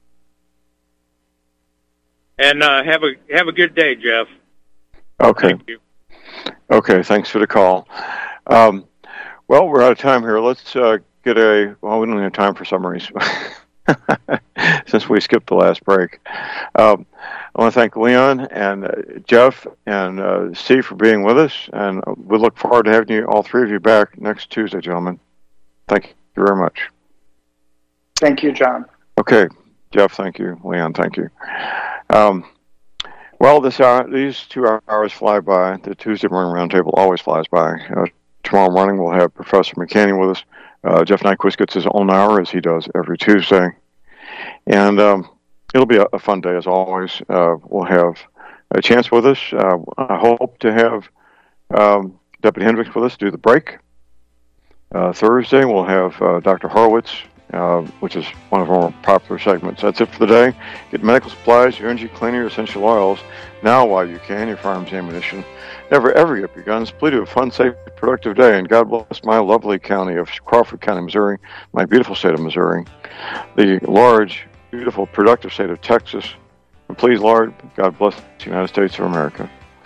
Speaker 16: And have a good day, Jeff.
Speaker 2: Okay.
Speaker 16: Thank you.
Speaker 2: Okay, thanks for the call. Well, we're out of time here. Let's we don't have time for summaries since we skipped the last break. I want to thank Leon and Jeff and Steve for being with us, and we look forward to having you, all three of you, back next Tuesday, gentlemen. Thank you very much.
Speaker 13: Thank you, John.
Speaker 2: Okay, Jeff, thank you. Leon, thank you. Well, these 2 hours fly by. The Tuesday morning roundtable always flies by. Tomorrow morning we'll have Professor McCanny with us. Jeff Nyquist gets his own hour, as he does every Tuesday. And it'll be a fun day, as always. We'll have a chance with us. I hope to have Deputy Hendricks with us do the break. Thursday we'll have Dr. Horowitz, which is one of our more popular segments. That's it for the day. Get medical supplies, your energy cleaner, your essential oils, now while you can, your firearms ammunition. Never ever get your guns. Please do a fun, safe, productive day, and God bless my lovely county of Crawford County, Missouri, my beautiful state of Missouri, the large, beautiful, productive state of Texas. And please, Lord, God bless the United States of America.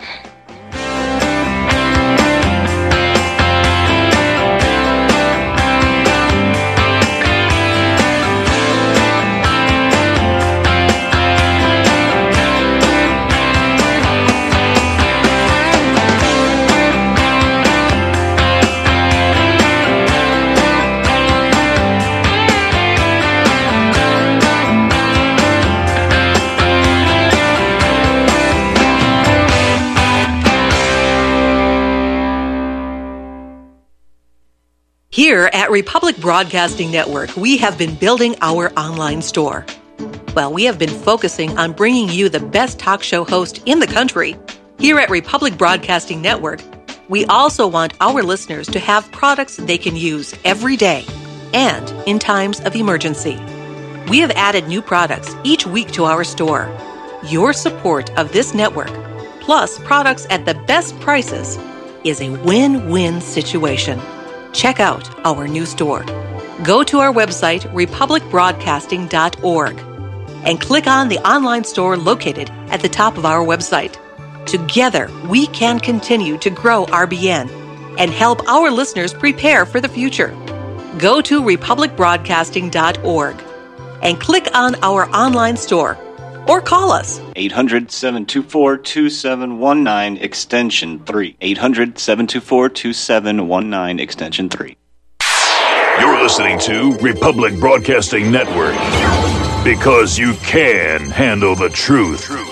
Speaker 17: Here at Republic Broadcasting Network, we have been building our online store. Well, we have been focusing on bringing you the best talk show host in the country. Here at Republic Broadcasting Network, we also want our listeners to have products they can use every day and in times of emergency. We have added new products each week to our store. Your support of this network, plus products at the best prices, is a win-win situation. Check out our new store. Go to our website, republicbroadcasting.org, and click on the online store located at the top of our website. Together, we can continue to grow RBN and help our listeners prepare for the future. Go to republicbroadcasting.org and click on our online store or call us.
Speaker 18: 800-724-2719, extension 3. 800-724-2719, extension 3.
Speaker 19: You're listening to Republic Broadcasting Network. Because you can handle the truth.